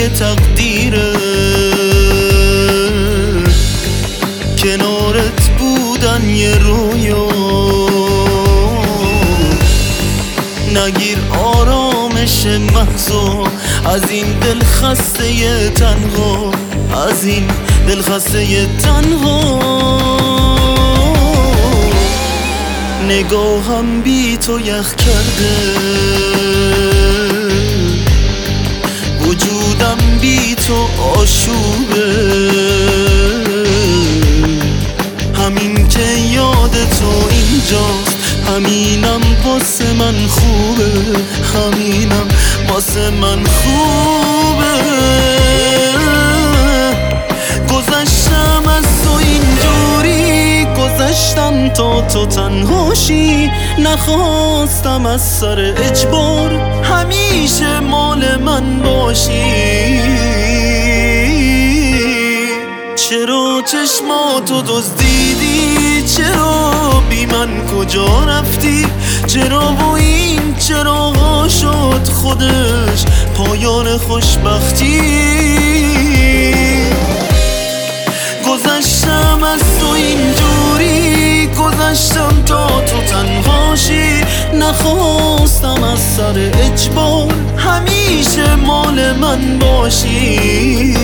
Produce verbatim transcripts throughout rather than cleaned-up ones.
تقدیره، کنارت بودن یه رویا. نگیر آرامش محضا از این دل خسته تنها، از این دل خسته تنها. نگاهم بی تو یخ کرده، وجودم بی تو آشوبه. همین که یاد تو اینجاست، همینم واسه من خوبه، همینم واسه من خوبه. گذشتم از تو اینجوری، گذشتم تا تو تنهاشی. نخواستم از سر اجبار همیشه مال من باشی. چرا چشماتو دزدیدی؟ چرا بی من کجا رفتی؟ چرا و این چراغا شد خودش پایان خوشبختی؟ گذشتم از تو اینجوری، گذشتم تا تو تنهاشی. نخواستم از سر اجبار همیشه مال من باشی.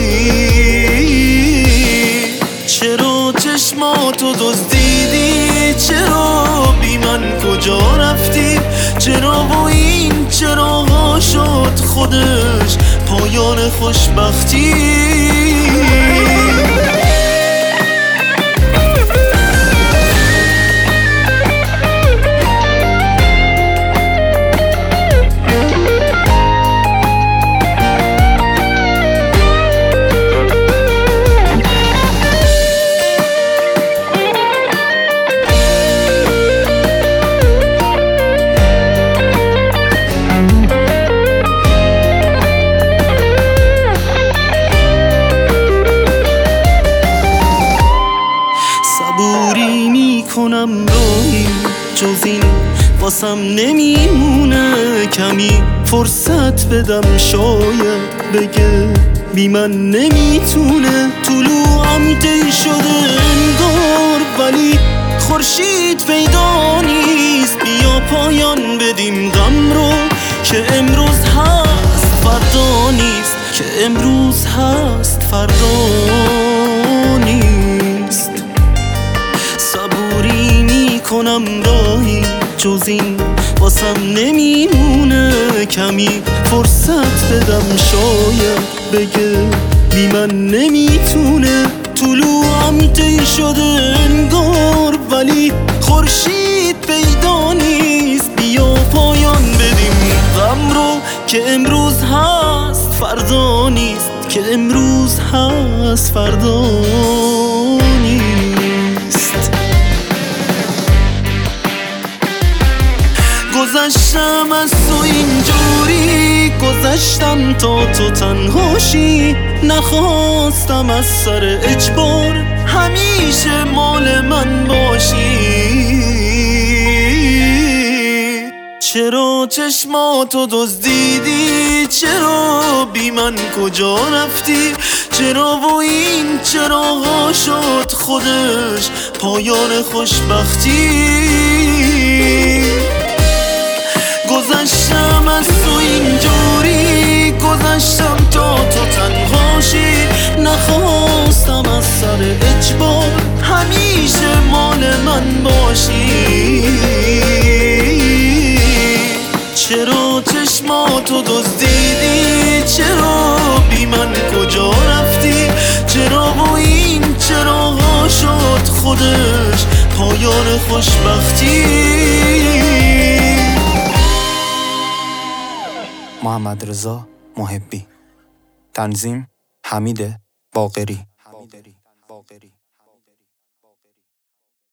چرا چشماتو دزدیدی؟ چرا بی من کجا رفتی؟ چرا و این چراغا شد خودش پایان خوشبختی؟ صبوری میکنم راهی جز این واسم نمیمونه. کمی فرصت بدم شاید بگه بی من نمیتونه. طلوعم دی شده انگار ولی خورشید پیدا نیست. بیا پایان بدیم غم رو که امروز هست فردا نیست، که امروز هست فردا نیست. صبوری میکنم راهی جز این واسم نمیمونه. کمی فرصت بدم شاید بگه بی من نمیتونه. طلوعم دی شده انگار ولی خورشید پیدا نیست. بیا پایان بدیم غم رو که امروز هست فردا نیست، که امروز هست فردا نیست. گذشتم از تو اینجوری، گذشتم تا تو تنهاشی. نخواستم از سر اجبار همیشه مال من باشی. چرا چشماتو دزدیدی؟ چرا بی من کجا رفتی؟ چرا و این چراغا شد خودش پایان خوشبختی؟ گذشتم از تو اینجوری، گذشتم تا تو تنهاشی. نخواستم از سر اجبار همیشه مال من باشی. چرا چشماتو دزدیدی؟ چرا بی من کجا رفتی؟ چرا و این چراغا شد خودش پایان خوشبختی؟ محمدرضا محبی. تنظیم حمید باقری.